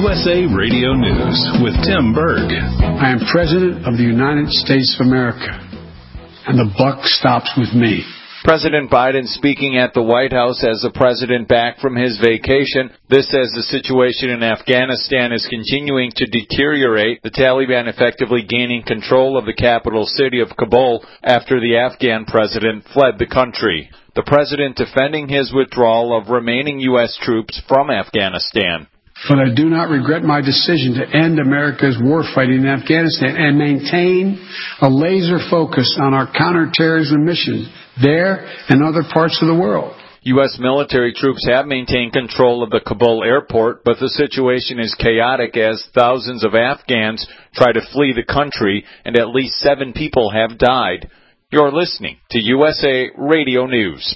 USA Radio News with Tim Berg. I am President of the United States of America, and the buck stops with me. President Biden speaking at the White House as the president back from his vacation. This as the situation in Afghanistan is continuing to deteriorate, the Taliban effectively gaining control of the capital city of Kabul after the Afghan president fled the country. The president defending his withdrawal of remaining U.S. troops from Afghanistan. But I do not regret my decision to end America's war fighting in Afghanistan and maintain a laser focus on our counterterrorism mission there and other parts of the world. U.S. military troops have maintained control of the Kabul airport, but the situation is chaotic as thousands of Afghans try to flee the country and at least 7 people have died. You're listening to USA Radio News.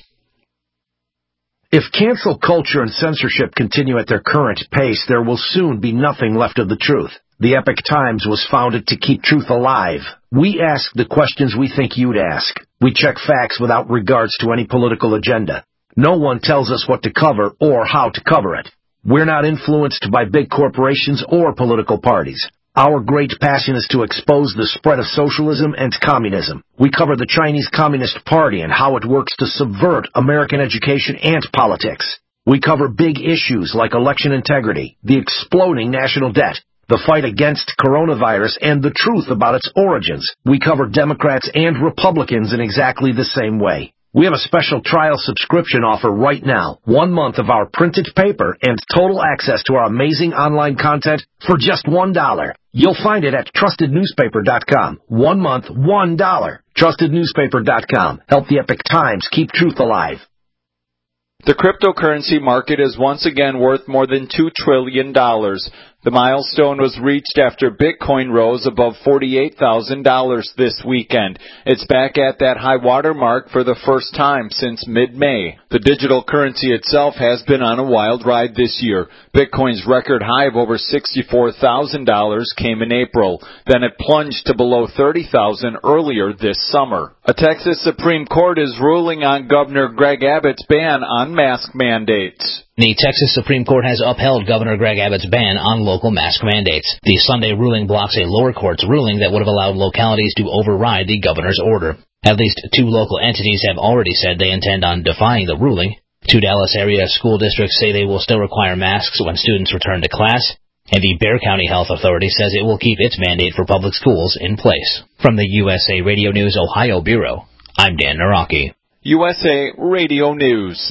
If cancel culture and censorship continue at their current pace, there will soon be nothing left of the truth. The Epoch Times was founded to keep truth alive. We ask the questions we think you'd ask. We check facts without regards to any political agenda. No one tells us what to cover or how to cover it. We're not influenced by big corporations or political parties. Our great passion is to expose the spread of socialism and communism. We cover the Chinese Communist Party and how it works to subvert American education and politics. We cover big issues like election integrity, the exploding national debt, the fight against coronavirus, and the truth about its origins. We cover Democrats and Republicans in exactly the same way. We have a special trial subscription offer right now. 1 month of our printed paper and total access to our amazing online content for just $1. You'll find it at trustednewspaper.com. 1 month, $1. Trustednewspaper.com. Help the Epoch Times keep truth alive. The cryptocurrency market is once again worth more than $2 trillion. The milestone was reached after Bitcoin rose above $48,000 this weekend. It's back at that high water mark for the first time since mid-May. The digital currency itself has been on a wild ride this year. Bitcoin's record high of over $64,000 came in April. Then it plunged to below $30,000 earlier this summer. A Texas Supreme Court is ruling on Governor Greg Abbott's ban on mask mandates. The Texas Supreme Court has upheld Governor Greg Abbott's ban on local mask mandates. The Sunday ruling blocks a lower court's ruling that would have allowed localities to override the governor's order. At least 2 local entities have already said they intend on defying the ruling. 2 Dallas area school districts say they will still require masks when students return to class, and the Bexar County Health Authority says it will keep its mandate for public schools in place. From the USA Radio News Ohio Bureau, I'm Dan Naraki. USA Radio News.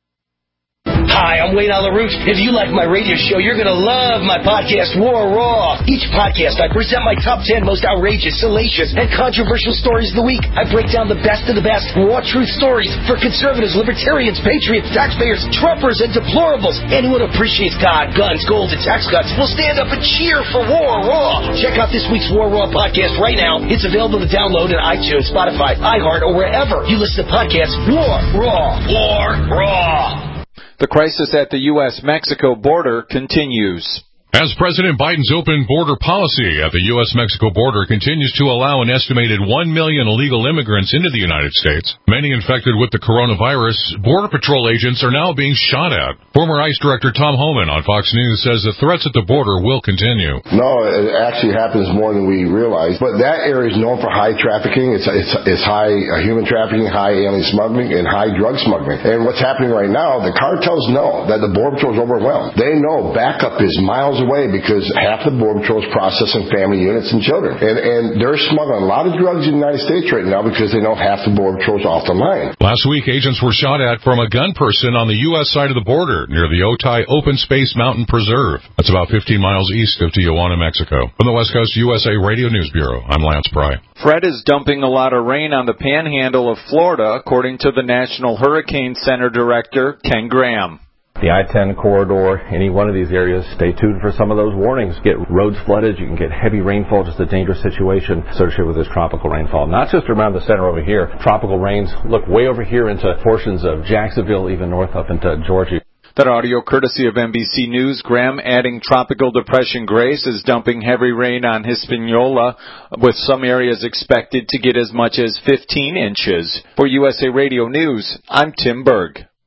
Hi, I'm Wayne Alaroot. If you like my radio show, you're going to love my podcast, War Raw. Each podcast, I present my top 10 most outrageous, salacious, and controversial stories of the week. I break down the best of the best raw truth stories for conservatives, libertarians, patriots, taxpayers, Trumpers, and deplorables. Anyone who appreciates God, guns, gold, and tax cuts will stand up and cheer for War Raw. Check out this week's War Raw podcast right now. It's available to download in iTunes, Spotify, iHeart, or wherever you listen to podcasts. War Raw. War Raw. The crisis at the U.S.-Mexico border continues. As President Biden's open border policy at the U.S.-Mexico border continues to allow an estimated 1 million illegal immigrants into the United States, many infected with the coronavirus, Border Patrol agents are now being shot at. Former ICE Director Tom Homan on Fox News says the threats at the border will continue. No, it actually happens more than we realize. But that area is known for high trafficking. It's high human trafficking, high alien smuggling, and high drug smuggling. And what's happening right now, the cartels know that the Border Patrol is overwhelmed. They know backup is miles away because half the Border Patrol is processing family units and children. And they're smuggling a lot of drugs in the United States right now because they know half the Border Patrol is off the line. Last week, agents were shot at from a gun person on the U.S. side of the border near the Otay Open Space Mountain Preserve. That's about 15 miles east of Tijuana, Mexico. From the West Coast USA Radio News Bureau, I'm Lance Pry. Fred is dumping a lot of rain on the panhandle of Florida, according to the National Hurricane Center Director, Ken Graham. The I-10 corridor, any one of these areas, stay tuned for some of those warnings. Get roads flooded, you can get heavy rainfall, just a dangerous situation associated with this tropical rainfall. Not just around the center over here. Tropical rains look way over here into portions of Jacksonville, even north up into Georgia. That audio courtesy of NBC News. Graham adding Tropical Depression Grace is dumping heavy rain on Hispaniola, with some areas expected to get as much as 15 inches. For USA Radio News, I'm Tim Berg.